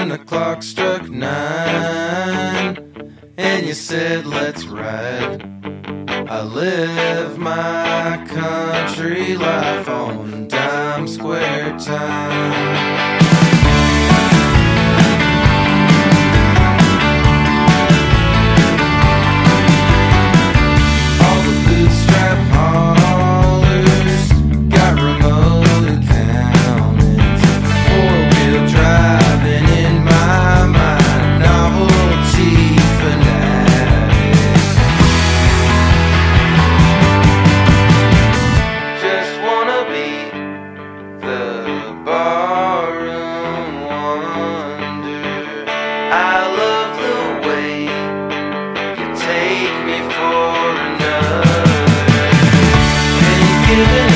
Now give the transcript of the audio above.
when the clock struck 9, and you said let's ride. I live my country life on dime square time. I love the way you take me for another, and giving